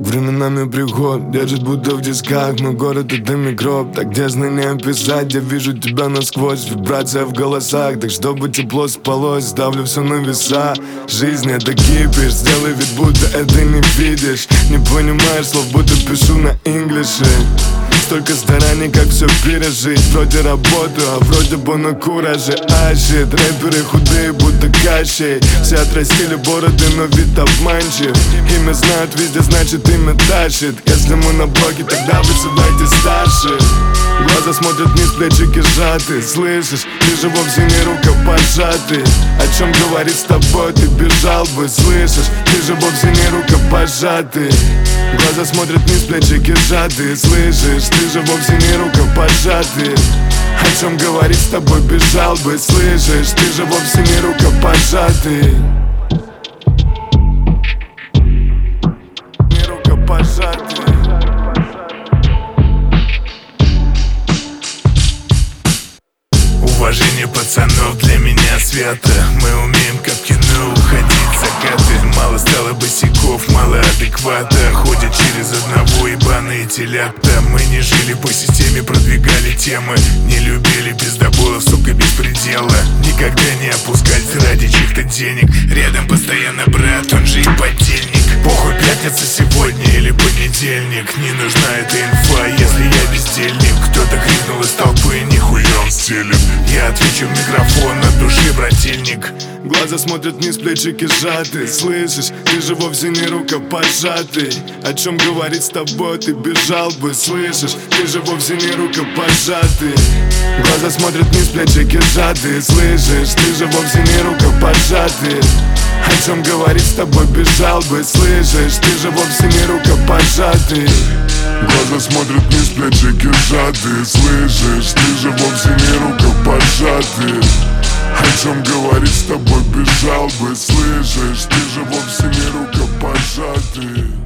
Временами приход держит будто в тисках. Мой город — это микроб, так тесно не описать. Я вижу тебя насквозь, вибрация в голосах. Так чтобы тепло спалось, ставлю все на веса. Жизнь — это кипиш, сделай вид, будто это не видишь. Не понимаешь слов, будто пишу на инглише. Столько стараний, как все пережить. Вроде работаю, а вроде бы на кураже. Щит, рэперы худые, будто кащей. Все отрастили бороды, но вид обманчив. Имя знают везде, значит имя тащит. Если мы на блоке, тогда вызывайте старших. Глаза смотрят вниз, плечики сжаты. Слышишь, ты же вовсе не рукопожатый. О чем говорит с тобой, ты бежал бы. Слышишь, ты же вовсе не рукопожатый. Глаза смотрят вниз, плечики сжаты. Слышишь, ты же вовсе не рукопожатый. О чем говорит с тобой, бежал бы. Слышишь, ты же вовсе не рукопожатый. Не рукопожатый. Уважение пацанов для меня свято. Мы умеем, как в кино, уходить в закаты. Мало стало босиков, мало адеквата. Ходят через одного ебаные телята. Мы не жили по системе, продвигали темы. Не любили пиздоболов, сука, без предела. Никогда не опускать ради чьих-то денег. Рядом постоянно брат, он же и подельник. Похуй, пятница сегодня или понедельник. Не нужна эта инфа, если я бездельник. Кто-то крикнул из толпы, нихуя он стелит. Я отвечу в микрофон от души, брательник. Глаза смотрят вниз, плечики сжаты. Слышишь, ты же вовсе не рукопожатый. О чем говорит с тобой, ты бежал бы. Слышишь, ты же вовсе не рукопожатый. Глаза смотрят вниз, плечики сжаты. Слышишь, ты же вовсе не рукопожатый. О чем говорит с тобой, бежал бы. Слышишь, ты же вовсе не рукопожатый. Глаза смотрят вниз, плечики сжаты. Слышишь, ты же вовсе не рукопожатый. О чем говорит с тобой, бежал бы. Слышишь, ты же вовсе не рукопожатый.